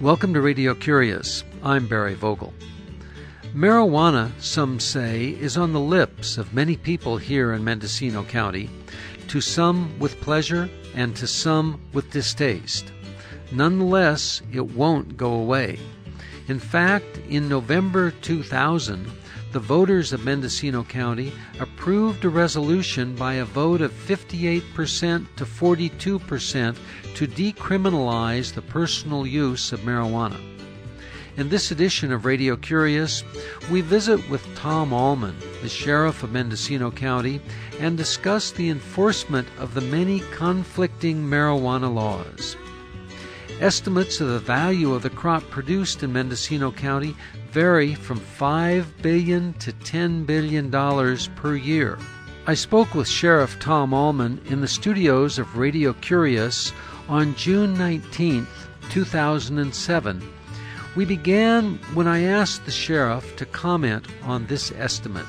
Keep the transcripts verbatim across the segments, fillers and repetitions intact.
Welcome to Radio Curious. I'm Barry Vogel. Marijuana, some say, is on the lips of many people here in Mendocino County, to some with pleasure and to some with distaste. Nonetheless, it won't go away. In fact, in November two thousand, the voters of Mendocino County approved a resolution by a vote of fifty-eight percent to forty-two percent to decriminalize the personal use of marijuana. In this edition of Radio Curious, we visit with Tom Allman, the sheriff of Mendocino County, and discuss the enforcement of the many conflicting marijuana laws. Estimates of the value of the crop produced in Mendocino County vary from five billion dollars to ten billion dollars per year. I spoke with Sheriff Tom Allman in the studios of Radio Curious on June nineteenth, two thousand seven. We began when I asked the sheriff to comment on this estimate.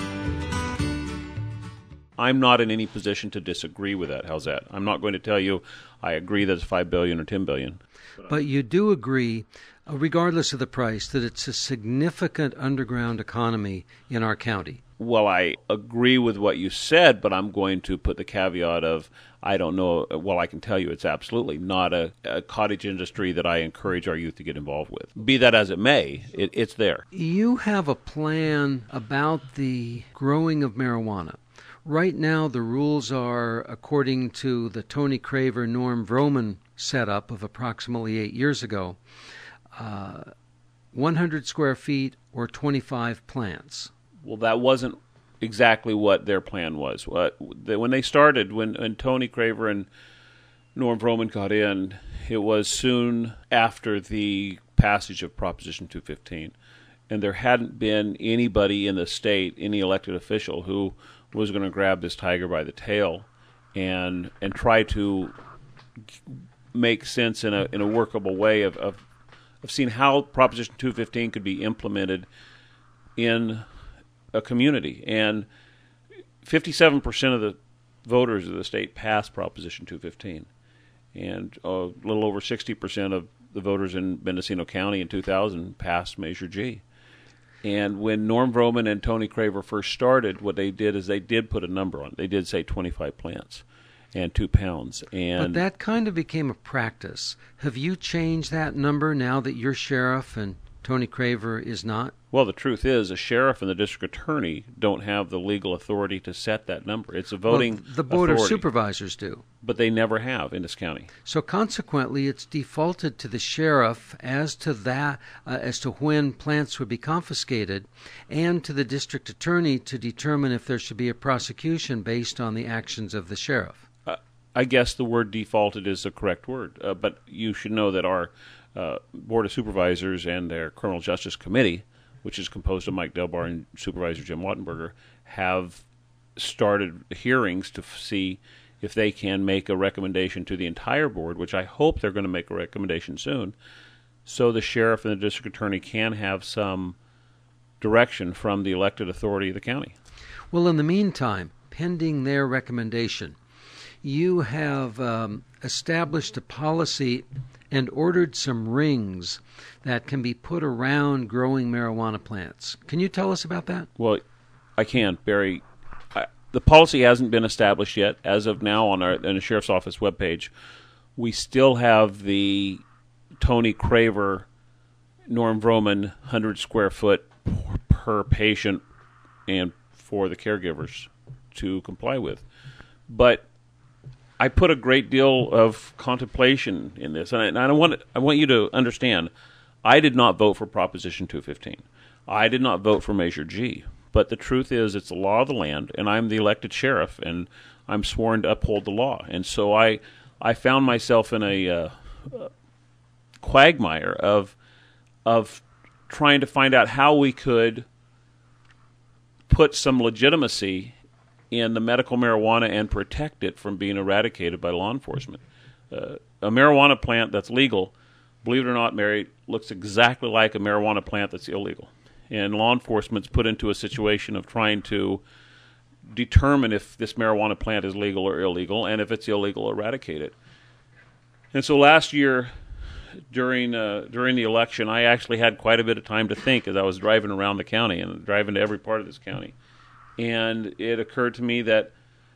I'm not in any position to disagree with that. How's that? I'm not going to tell you I agree that it's five billion dollars or ten billion dollars. But you do agree, uh, regardless of the price, that it's a significant underground economy in our county. Well, I agree with what you said, but I'm going to put the caveat of, I don't know, well, I can tell you it's absolutely not a, a cottage industry that I encourage our youth to get involved with. Be that as it may, it, it's there. You have a plan about the growing of marijuana. Right now, the rules are, according to the Tony Craver, Norm Vroman setup of approximately eight years ago, uh, one hundred square feet or twenty-five plants. Well, that wasn't exactly what their plan was. When they started, when, when Tony Craver and Norm Vroman got in, it was soon after the passage of Proposition two fifteen. And there hadn't been anybody in the state, any elected official, who was going to grab this tiger by the tail and and try to make sense in a in a workable way of, of, of seeing how Proposition two fifteen could be implemented in a community. And fifty-seven percent of the voters of the state passed Proposition two fifteen. And a little over sixty percent of the voters in Mendocino County in two thousand passed Measure G. And when Norm Vroman and Tony Craver first started, what they did is they did put a number on it. They did say twenty-five plants and two pounds. And but that kind of became a practice. Have you changed that number now that you're sheriff and Tony Craver is not? Well, the truth is, a sheriff and the district attorney don't have the legal authority to set that number. It's a voting well, the Board authority, of Supervisors do. But they never have in this county. So consequently, it's defaulted to the sheriff as to that, uh, as to when plants would be confiscated, and to the district attorney to determine if there should be a prosecution based on the actions of the sheriff. Uh, I guess the word defaulted is the correct word, uh, but you should know that our uh, Board of Supervisors and their Criminal Justice Committee, which is composed of Mike Delbar and Supervisor Jim Wattenberger, have started hearings to f- see if they can make a recommendation to the entire board, which I hope they're going to make a recommendation soon, so the sheriff and the district attorney can have some direction from the elected authority of the county. Well, in the meantime, pending their recommendation, you have um, established a policy and ordered some rings that can be put around growing marijuana plants. Can you tell us about that? Well, I can, Barry. I, the policy hasn't been established yet. As of now, on our on the Sheriff's Office webpage, we still have the Tony Craver, Norm Vroman, one hundred square foot per patient and for the caregivers to comply with. But I put a great deal of contemplation in this, and I, and I want I want you to understand, I did not vote for Proposition two fifteen. I did not vote for Measure G. But the truth is, it's the law of the land, and I'm the elected sheriff, and I'm sworn to uphold the law. And so I I found myself in a uh, uh, quagmire of of trying to find out how we could put some legitimacy in the medical marijuana and protect it from being eradicated by law enforcement. Uh, a marijuana plant that's legal, believe it or not, Mary, looks exactly like a marijuana plant that's illegal. And law enforcement's put into a situation of trying to determine if this marijuana plant is legal or illegal, and if it's illegal, eradicate it. And so last year, during uh, during the election, I actually had quite a bit of time to think as I was driving around the county and driving to every part of this county. And it occurred to me that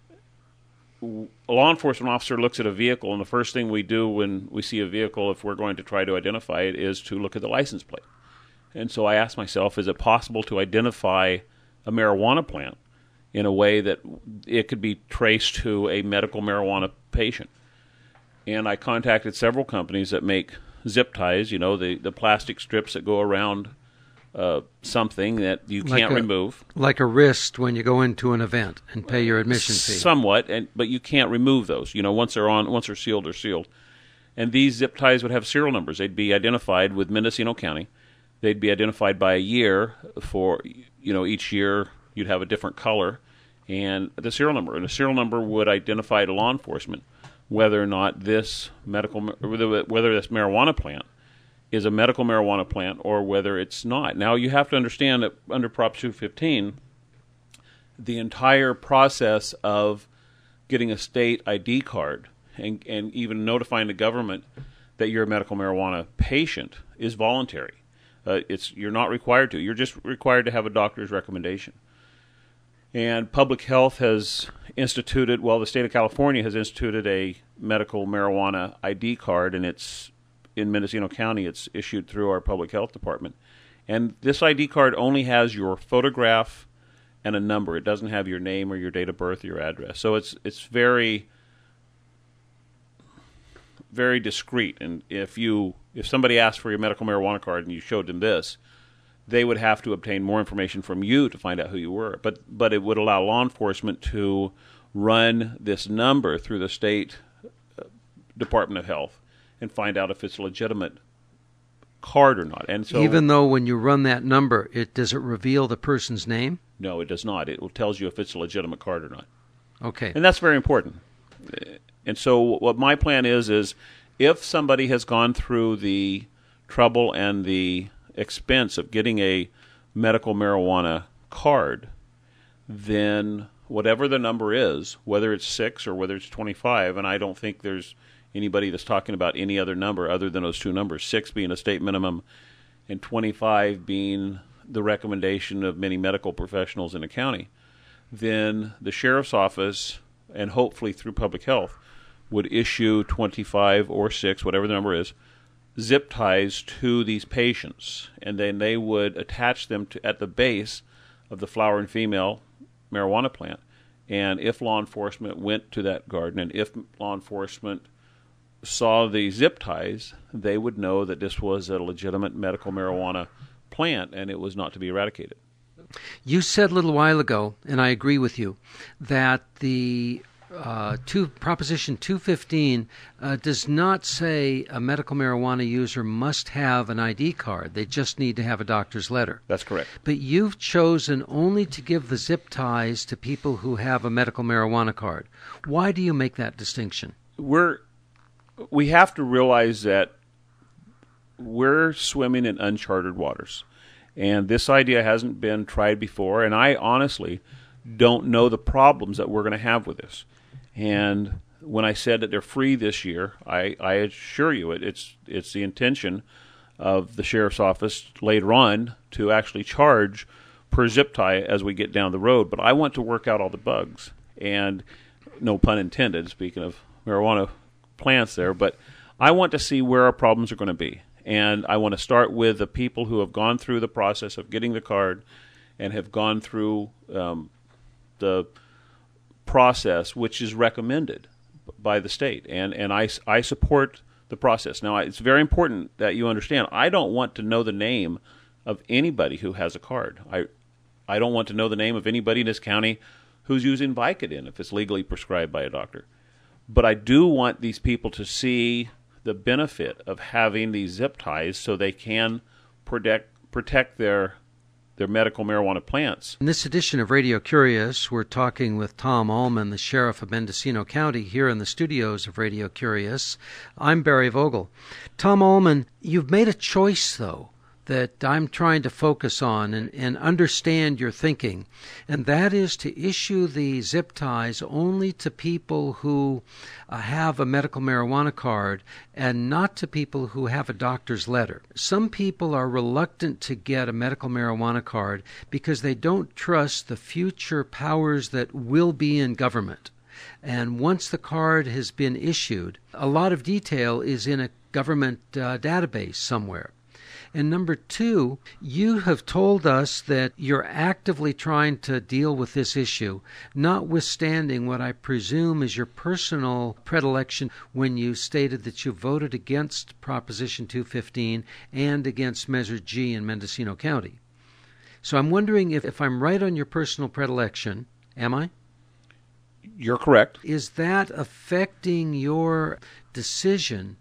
a law enforcement officer looks at a vehicle, and the first thing we do when we see a vehicle, if we're going to try to identify it, is to look at the license plate. And so I asked myself, is it possible to identify a marijuana plant in a way that it could be traced to a medical marijuana patient? And I contacted several companies that make zip ties, you know, the, the plastic strips that go around uh, something that you like can't a, remove. Like a wrist when you go into an event and pay your admission fee. Somewhat, and but you can't remove those. You know, once they're on, once they're sealed, they're sealed. And these zip ties would have serial numbers. They'd be identified with Mendocino County. They'd be identified by a year. For, you know, each year you'd have a different color and the serial number. And the serial number would identify to law enforcement whether or not this medical, whether this marijuana plant is a medical marijuana plant or whether it's not. Now, you have to understand that under Prop two fifteen, the entire process of getting a state I D card and, and even notifying the government that you're a medical marijuana patient is voluntary. Uh, it's you're not required to. You're just required to have a doctor's recommendation. And public health has instituted, well, the state of California has instituted a medical marijuana I D card, and it's in Mendocino County. It's issued through our public health department. And this I D card only has your photograph and a number. It doesn't have your name or your date of birth or your address. So it's it's very, very discreet. And if you if somebody asked for your medical marijuana card and you showed them this, they would have to obtain more information from you to find out who you were. But but it would allow law enforcement to run this number through the state Department of Health and find out if it's a legitimate card or not. And so, even though when you run that number, it does it reveal the person's name? No, it does not. It tells you if it's a legitimate card or not. Okay. And that's very important. And so what my plan is, is if somebody has gone through the trouble and the expense of getting a medical marijuana card, then whatever the number is, whether it's six or whether it's twenty-five, and I don't think there's anybody that's talking about any other number other than those two numbers, six being a state minimum and twenty-five being the recommendation of many medical professionals in the county, then the sheriff's office, and hopefully through public health, would issue twenty-five or six, whatever the number is, zip ties to these patients, and then they would attach them to at the base of the flower and female marijuana plant. And if law enforcement went to that garden, and if law enforcement saw the zip ties, they would know that this was a legitimate medical marijuana plant and it was not to be eradicated. You said a little while ago, and I agree with you, that the uh, two, Proposition two fifteen uh, does not say a medical marijuana user must have an I D card. They just need to have a doctor's letter. That's correct. But you've chosen only to give the zip ties to people who have a medical marijuana card. Why do you make that distinction? We're we have to realize that we're swimming in uncharted waters. And this idea hasn't been tried before, and I honestly don't know the problems that we're going to have with this. And when I said that they're free this year, I, I assure you it, it's it's the intention of the sheriff's office later on to actually charge per zip tie as we get down the road. But I want to work out all the bugs, and no pun intended, speaking of marijuana plants there, but I want to see where our problems are going to be. And I want to start with the people who have gone through the process of getting the card and have gone through um, the process which is recommended by the state. And, and I, I support the process. Now, it's very important that you understand, I don't want to know the name of anybody who has a card. I, I don't want to know the name of anybody in this county who's using Vicodin if it's legally prescribed by a doctor. But I do want these people to see the benefit of having these zip ties so they can protect protect their their medical marijuana plants. In this edition of Radio Curious, we're talking with Tom Allman, the sheriff of Mendocino County, here in the studios of Radio Curious. I'm Barry Vogel. Tom Allman, you've made a choice, though, that I'm trying to focus on and, and understand your thinking, and that is to issue the zip ties only to people who uh, have a medical marijuana card and not to people who have a doctor's letter. Some people are reluctant to get a medical marijuana card because they don't trust the future powers that will be in government. And once the card has been issued, a lot of detail is in a government uh, database somewhere. And number two, you have told us that you're actively trying to deal with this issue, notwithstanding what I presume is your personal predilection when you stated that you voted against Proposition two fifteen and against Measure G in Mendocino County. So I'm wondering if, if I'm right on your personal predilection. Am I? You're correct. Is that affecting your decision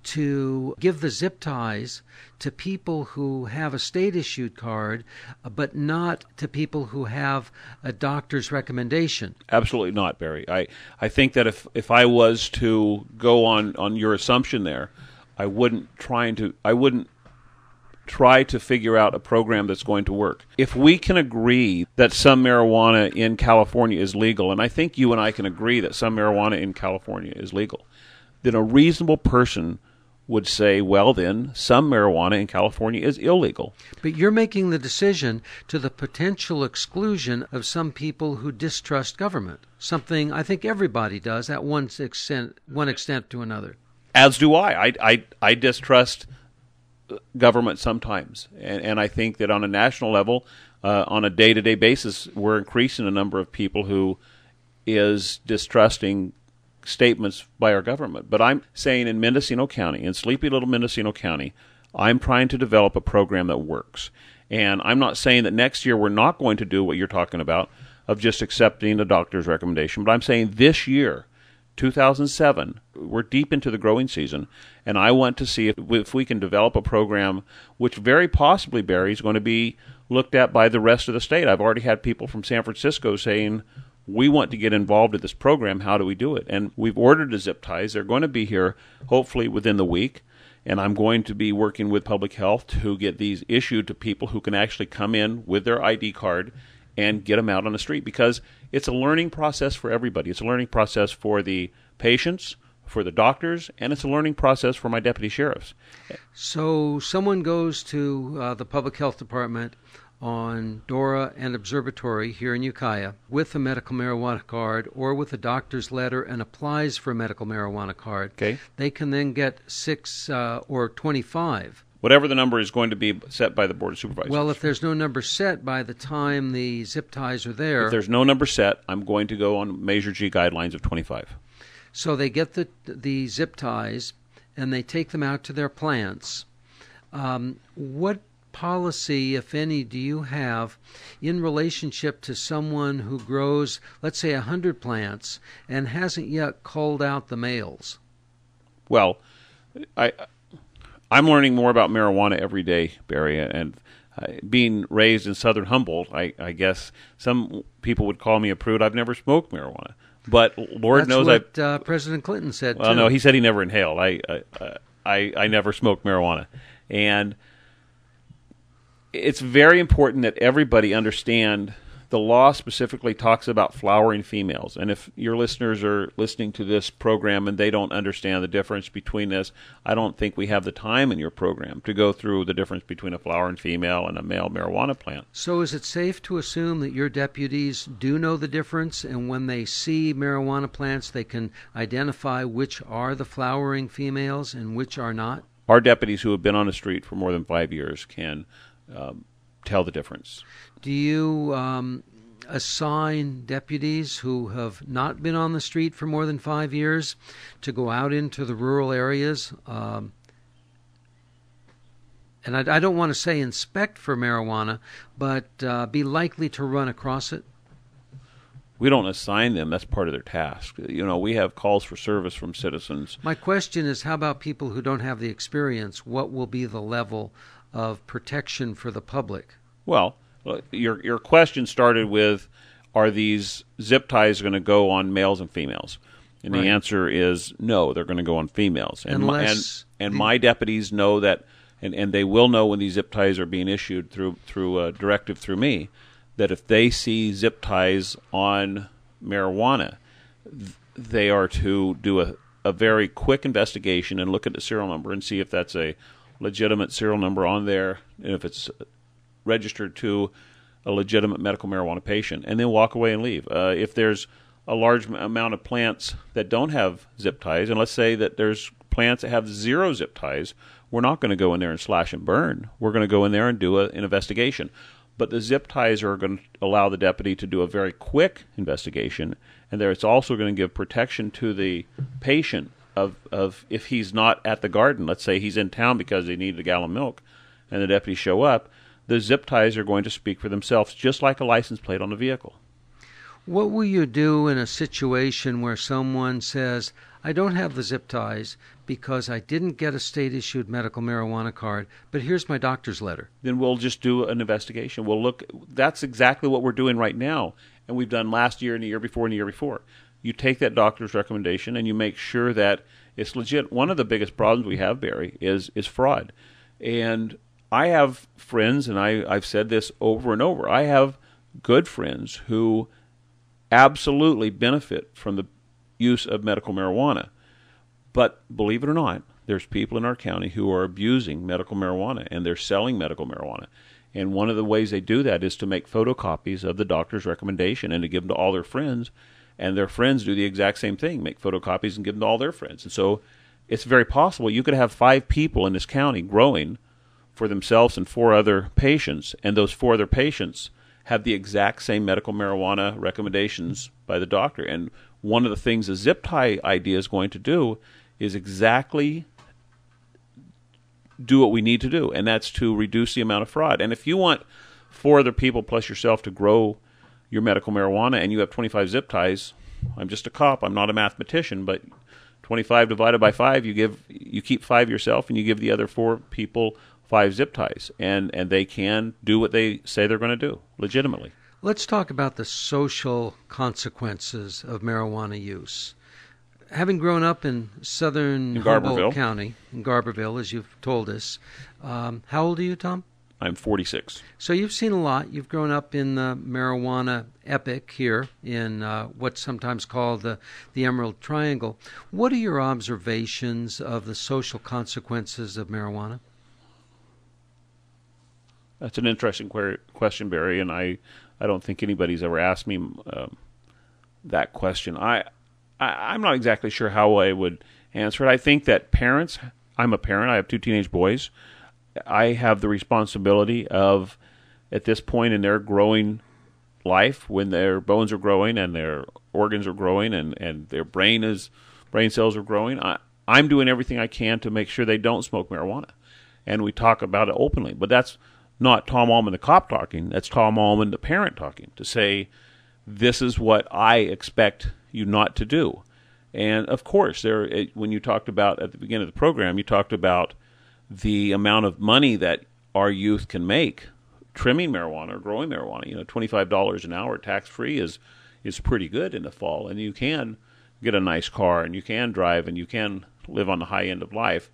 to give the zip ties to people who have a state-issued card, uh, but not to people who have a doctor's recommendation? Absolutely not, Barry. I, I think that if, if I was to go on, on your assumption there, I wouldn't trying to I wouldn't try to figure out a program that's going to work. If we can agree that some marijuana in California is legal, and I think you and I can agree that some marijuana in California is legal, then a reasonable person would say, well, then, some marijuana in California is illegal. But you're making the decision to the potential exclusion of some people who distrust government, something I think everybody does at one extent, one extent to another. As do I. I, I, I distrust government sometimes, and, and I think that on a national level, uh, on a day-to-day basis, we're increasing the number of people who is distrusting statements by our government. But I'm saying in Mendocino County, in sleepy little Mendocino County, I'm trying to develop a program that works. And I'm not saying that next year we're not going to do what you're talking about of just accepting a doctor's recommendation, but I'm saying this year, two thousand seven, we're deep into the growing season, and I want to see if, if we can develop a program which very possibly, Barry, is going to be looked at by the rest of the state. I've already had people from San Francisco saying, we want to get involved in this program. How do we do it? And we've ordered the zip ties. They're going to be here hopefully within the week. And I'm going to be working with public health to get these issued to people who can actually come in with their I D card and get them out on the street, because it's a learning process for everybody. It's a learning process for the patients, for the doctors, and it's a learning process for my deputy sheriffs. So someone goes to uh, the public health department on Dora and Observatory here in Ukiah with a medical marijuana card or with a doctor's letter and applies for a medical marijuana card. Okay. They can then get six uh, or twenty-five. Whatever the number is going to be set by the Board of Supervisors. Well, if there's no number set by the time the zip ties are there. If there's no number set, I'm going to go on Measure G guidelines of twenty-five. So they get the the zip ties and they take them out to their plants. Um, what policy, if any, do you have in relationship to someone who grows, let's say, one hundred plants and hasn't yet culled out the males? Well, I, I'm learning more about marijuana every day, Barry, and uh, being raised in southern Humboldt, I, I guess some people would call me a prude. I've never smoked marijuana. But Lord That's knows what I. Uh, President Clinton said. Well, too. no, he said he never inhaled. I, I, I, I never smoked marijuana, and it's very important that everybody understand the law specifically talks about flowering females. And if your listeners are listening to this program and they don't understand the difference between this, I don't think we have the time in your program to go through the difference between a flowering female and a male marijuana plant. So is it safe to assume that your deputies do know the difference, and when they see marijuana plants, they can identify which are the flowering females and which are not? Our deputies who have been on the street for more than five years can um, tell the difference. Do you um, assign deputies who have not been on the street for more than five years to go out into the rural areas? Um, and I, I don't want to say inspect for marijuana, but uh, be likely to run across it? We don't assign them. That's part of their task. You know, we have calls for service from citizens. My question is, how about people who don't have the experience? What will be the level of protection for the public? Well, your your question started with, are these zip ties going to go on males and females? And Right. the answer is no, they're going to go on females. And my, and, Unless and the- my deputies know that and, and they will know when these zip ties are being issued through through a directive through me, that if they see zip ties on marijuana, th- they are to do a, a very quick investigation and look at the serial number and see if that's a legitimate serial number on there, and if it's registered to a legitimate medical marijuana patient, and then walk away and leave. Uh, if there's a large amount of plants that don't have zip ties, and let's say that there's plants that have zero zip ties, we're not going to go in there and slash and burn. We're going to go in there and do a, an investigation. But the zip ties are going to allow the deputy to do a very quick investigation, and there it's also going to give protection to the patient of, of if he's not at the garden. Let's say he's in town because they need a gallon of milk, and the deputies show up. The zip ties are going to speak for themselves, just like a license plate on the vehicle. What will you do in a situation where someone says, I don't have the zip ties because I didn't get a state-issued medical marijuana card, but here's my doctor's letter? Then we'll just do an investigation. We'll look. That's exactly what we're doing right now, and we've done last year and the year before and the year before. You take that doctor's recommendation and you make sure that it's legit. One of the biggest problems we have, Barry, is is fraud. And I have friends, and I, I've said this over and over, I have good friends who absolutely benefit from the use of medical marijuana. But believe it or not, there's people in our county who are abusing medical marijuana, and they're selling medical marijuana. And one of the ways they do that is to make photocopies of the doctor's recommendation and to give them to all their friends, and their friends do the exact same thing, make photocopies and give them to all their friends. And so it's very possible you could have five people in this county growing for themselves and four other patients, and those four other patients have the exact same medical marijuana recommendations by the doctor. And one of the things the zip tie idea is going to do is exactly do what we need to do, and that's to reduce the amount of fraud. And if you want four other people plus yourself to grow your medical marijuana and you have twenty-five zip ties, I'm just a cop, I'm not a mathematician, but twenty-five divided by five, you give you keep five yourself and you give the other four people five zip ties, and, and they can do what they say they're going to do, legitimately. Let's talk about the social consequences of marijuana use. Having grown up in southern in Humboldt County, in Garberville, as you've told us, um, how old are you, Tom? I'm forty-six. So you've seen a lot. You've grown up in the marijuana epic here in uh, what's sometimes called the, the Emerald Triangle. What are your observations of the social consequences of marijuana? That's an interesting que- question, Barry, and I, I don't think anybody's ever asked me um, that question. I, I, I'm not exactly sure how I would answer it. I think that parents, I'm a parent, I have two teenage boys. I have the responsibility of, at this point in their growing life, when their bones are growing and their organs are growing and, and their brain is brain cells are growing, I, I'm doing everything I can to make sure they don't smoke marijuana. And we talk about it openly. But that's not Tom Allman, the cop, talking. That's Tom Allman, the parent, talking, to say, this is what I expect you not to do. And, of course, there. when you talked about, at the beginning of the program, you talked about the amount of money that our youth can make trimming marijuana or growing marijuana. You know, twenty-five dollars an hour tax-free is is pretty good in the fall, and you can get a nice car, and you can drive, and you can live on the high end of life.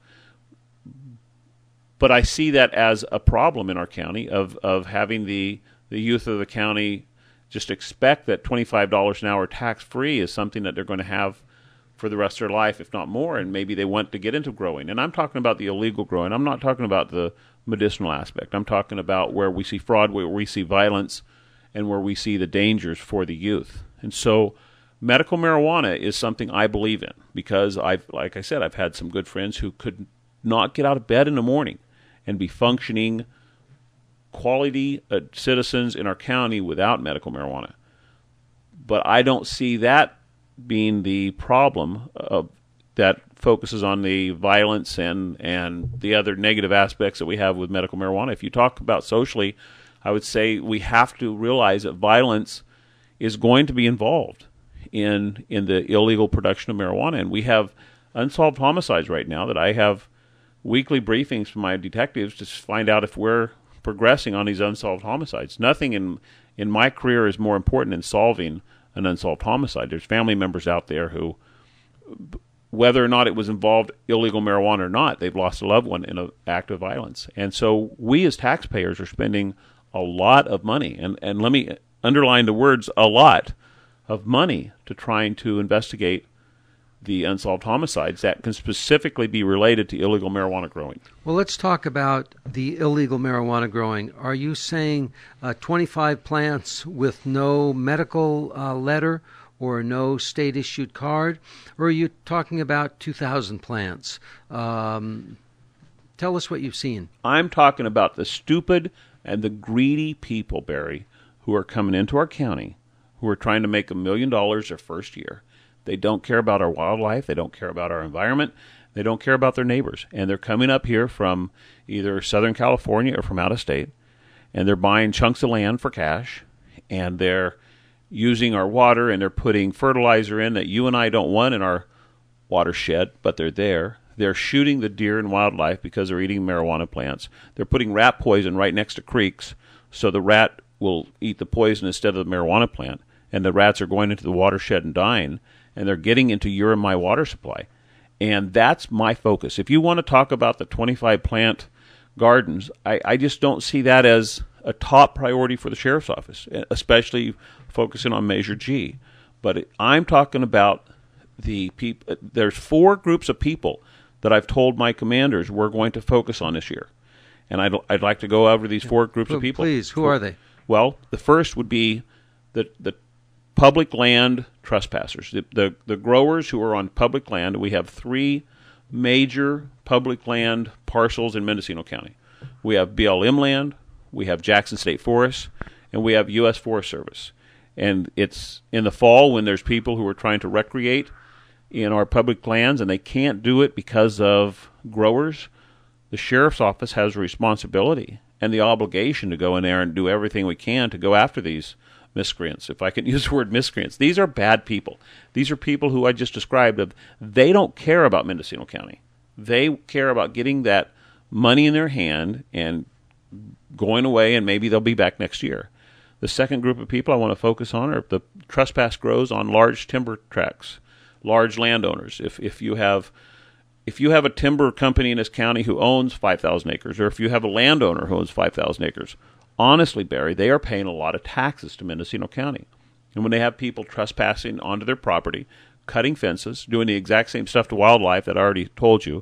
But I see that as a problem in our county of, of having the, the youth of the county just expect that twenty-five dollars an hour tax-free is something that they're going to have for the rest of their life, if not more, and maybe they want to get into growing. And I'm talking about the illegal growing. I'm not talking about the medicinal aspect. I'm talking about where we see fraud, where we see violence, and where we see the dangers for the youth. And so medical marijuana is something I believe in because, I've, like I said, I've had some good friends who could not get out of bed in the morning and be functioning quality uh, citizens in our county without medical marijuana. But I don't see that being the problem uh, that focuses on the violence and, and the other negative aspects that we have with medical marijuana. If you talk about socially, I would say we have to realize that violence is going to be involved in in the illegal production of marijuana. And we have unsolved homicides right now that I have weekly briefings from my detectives to find out if we're progressing on these unsolved homicides. Nothing in in my career is more important than solving an unsolved homicide. There's family members out there who whether or not it was involved illegal marijuana or not, they've lost a loved one in an act of violence. And so we as taxpayers are spending a lot of money, and, and let me underline the words a lot of money, to trying to investigate the unsolved homicides that can specifically be related to illegal marijuana growing. Well, let's talk about the illegal marijuana growing. Are you saying uh, twenty-five plants with no medical uh, letter or no state-issued card, or are you talking about two thousand plants? Um, tell us what you've seen. I'm talking about the stupid and the greedy people, Barry, who are coming into our county, who are trying to make a million dollars their first year. They don't care about our wildlife. They don't care about our environment. They don't care about their neighbors. And they're coming up here from either Southern California or from out of state, and they're buying chunks of land for cash, and they're using our water, and they're putting fertilizer in that you and I don't want in our watershed, but they're there. They're shooting the deer and wildlife because they're eating marijuana plants. They're putting rat poison right next to creeks so the rat will eat the poison instead of the marijuana plant, and the rats are going into the watershed and dying, and they're getting into your and my water supply. And that's my focus. If you want to talk about the twenty-five plant gardens, I, I just don't see that as a top priority for the sheriff's office, especially focusing on Measure G. But it, I'm talking about the people. There's four groups of people that I've told my commanders we're going to focus on this year. And I'd, I'd like to go over these four groups of people. Please, who are they? Well, the first would be the the public land trespassers, the, the the growers who are on public land. We have three major public land parcels in Mendocino County. We have B L M land, we have Jackson State Forest, and we have U S Forest Service. And it's in the fall when there's people who are trying to recreate in our public lands, and they can't do it because of growers. The sheriff's office has a responsibility and the obligation to go in there and do everything we can to go after these miscreants, if I can use the word miscreants. These are bad people. These are people who I just described. Of they don't care about Mendocino County. They care about getting that money in their hand and going away, and maybe they'll be back next year. The second group of people I want to focus on are the trespass grows on large timber tracts, large landowners. If if you have if you have a timber company in this county who owns five thousand acres, or if you have a landowner who owns five thousand acres, honestly, Barry, they are paying a lot of taxes to Mendocino County. And when they have people trespassing onto their property, cutting fences, doing the exact same stuff to wildlife that I already told you,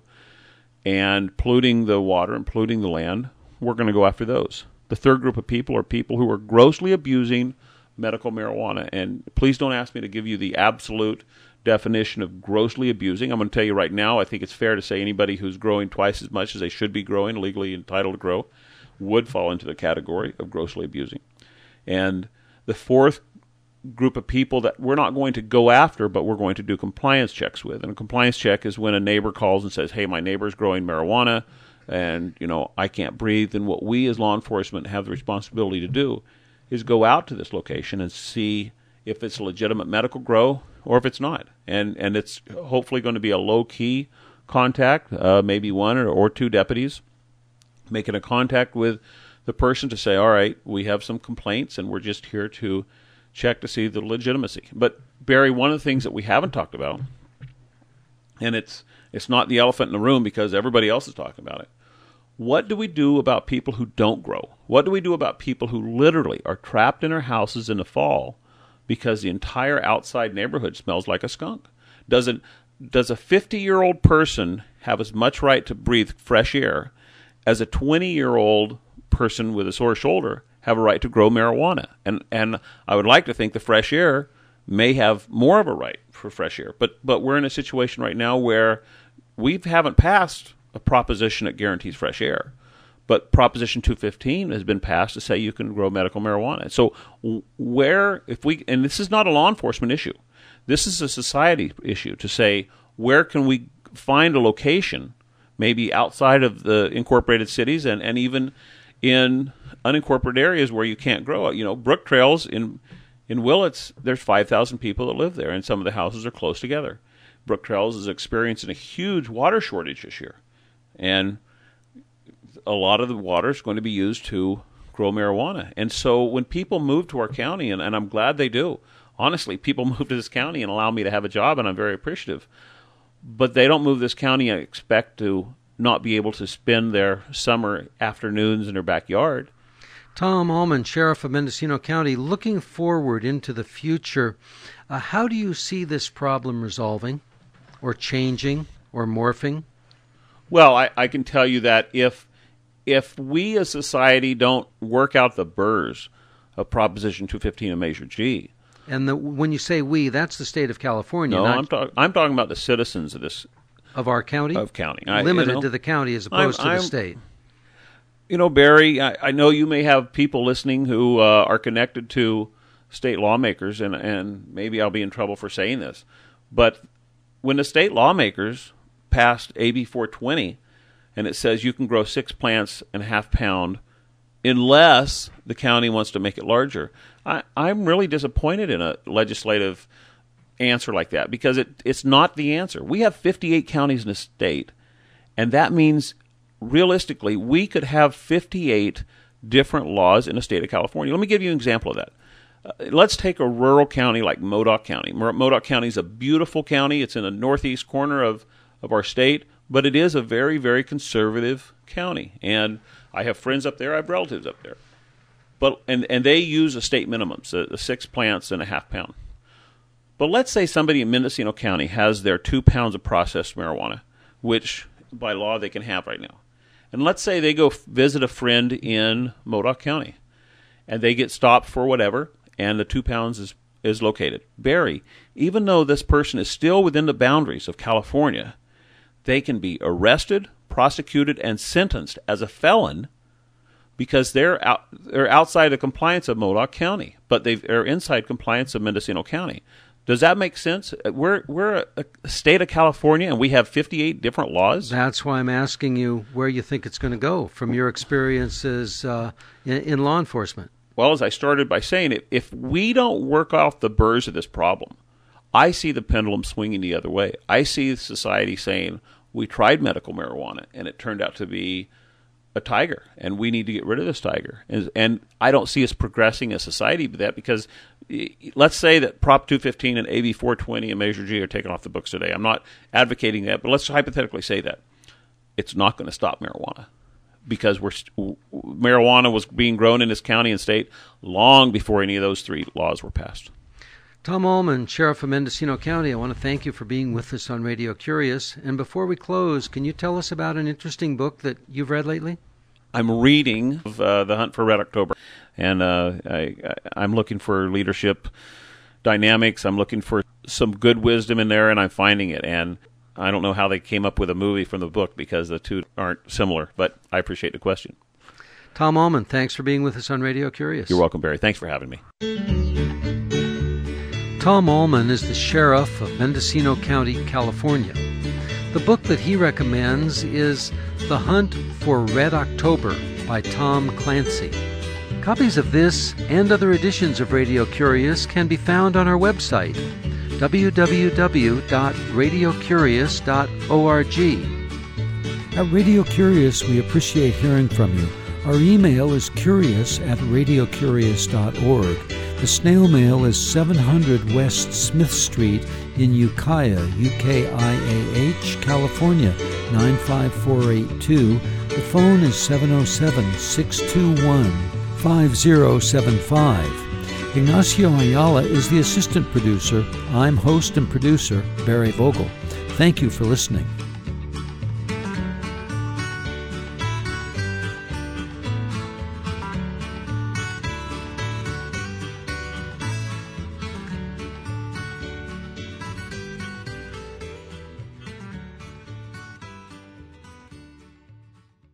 and polluting the water and polluting the land, we're going to go after those. The third group of people are people who are grossly abusing medical marijuana. And please don't ask me to give you the absolute definition of grossly abusing. I'm going to tell you right now, I think it's fair to say anybody who's growing twice as much as they should be growing, legally entitled to grow, would fall into the category of grossly abusing. And the fourth group of people that we're not going to go after, but we're going to do compliance checks with. And a compliance check is when a neighbor calls and says, hey, my neighbor's growing marijuana, and, you know, I can't breathe. And what we as law enforcement have the responsibility to do is go out to this location and see if it's a legitimate medical grow or if it's not. And and it's hopefully going to be a low-key contact, uh, maybe one or, or two deputies making a contact with the person to say, all right, we have some complaints and we're just here to check to see the legitimacy. But, Barry, one of the things that we haven't talked about, and it's it's not the elephant in the room because everybody else is talking about it, what do we do about people who don't grow? What do we do about people who literally are trapped in their houses in the fall because the entire outside neighborhood smells like a skunk? Does it, does a fifty-year-old person have as much right to breathe fresh air as a twenty-year-old person with a sore shoulder have a right to grow marijuana? And and I would like to think the fresh air may have more of a right for fresh air. But but we're in a situation right now where we haven't passed a proposition that guarantees fresh air. But Proposition two fifteen has been passed to say you can grow medical marijuana. So where, if we, and this is not a law enforcement issue, this is a society issue to say, where can we find a location, maybe outside of the incorporated cities and, and even in unincorporated areas where you can't grow it. You know, Brook Trails in in Willits, there's five thousand people that live there, and some of the houses are close together. Brook Trails is experiencing a huge water shortage this year, and a lot of the water is going to be used to grow marijuana. And so when people move to our county, and, and I'm glad they do, honestly, people move to this county and allow me to have a job, and I'm very appreciative. but they don't move this county and expect to not be able to spend their summer afternoons in their backyard. Tom Allman, Sheriff of Mendocino County, looking forward into the future, uh, how do you see this problem resolving or changing or morphing? Well, I, I can tell you that if if we as society don't work out the burrs of Proposition two fifteen and Measure G. And the, when you say we, that's the state of California. No, not I'm, talk, I'm talking about the citizens of this of our county? Of county. Limited I, you know, to the county as opposed I'm, to the I'm, state. You know, Barry, I, I know you may have people listening who uh, are connected to state lawmakers, and, and maybe I'll be in trouble for saying this, but when the state lawmakers passed A B four twenty, and it says you can grow six plants and a half pound unless the county wants to make it larger, I, I'm really disappointed in a legislative answer like that, because it, it's not the answer. We have fifty-eight counties in the state, and that means realistically we could have fifty-eight different laws in the state of California. Let me give you an example of that. Uh, let's take a rural county like Modoc County. Modoc County is a beautiful county. It's in the northeast corner of, of our state, but it is a very, very conservative county. And I have friends up there. I have relatives up there. But and, and they use a state minimum, so the six plants and a half pound. But let's say somebody in Mendocino County has their two pounds of processed marijuana, which by law they can have right now. And let's say they go visit a friend in Modoc County, and they get stopped for whatever, and the two pounds is, is located. Barry, even though this person is still within the boundaries of California, they can be arrested, prosecuted, and sentenced as a felon because they're out, they're outside of compliance of Modoc County, but they're inside compliance of Mendocino County. Does that make sense? We're we're a, a state of California, and we have fifty-eight different laws. That's why I'm asking you where you think it's going to go from your experiences uh, in, in law enforcement. Well, as I started by saying, if, if we don't work off the burrs of this problem, I see the pendulum swinging the other way. I see society saying, we tried medical marijuana, and it turned out to be a tiger, and we need to get rid of this tiger. And, and I don't see us progressing as society with that, because let's say that Prop two fifteen and A B four twenty and Measure G are taken off the books today. I'm not advocating that, but let's hypothetically say that. It's not going to stop marijuana, because we're marijuana was being grown in this county and state long before any of those three laws were passed. Tom Allman, Sheriff of Mendocino County, I want to thank you for being with us on Radio Curious. And before we close, can you tell us about an interesting book that you've read lately? I'm reading uh, The Hunt for Red October, and uh, I, I'm looking for leadership dynamics. I'm looking for some good wisdom in there, and I'm finding it. And I don't know how they came up with a movie from the book, because the two aren't similar, but I appreciate the question. Tom Allman, thanks for being with us on Radio Curious. You're welcome, Barry. Thanks for having me. Tom Allman is the Sheriff of Mendocino County, California. The book that he recommends is The Hunt for Red October by Tom Clancy. Copies of this and other editions of Radio Curious can be found on our website, w w w dot radio curious dot org. At Radio Curious, we appreciate hearing from you. Our email is curious at radio curious dot org. The snail mail is seven hundred West Smith Street in Ukiah, U K I A H, California, nine five four eight two. The phone is seven oh seven, six two one, five oh seven five. Ignacio Ayala is the assistant producer. I'm host and producer, Barry Vogel. Thank you for listening.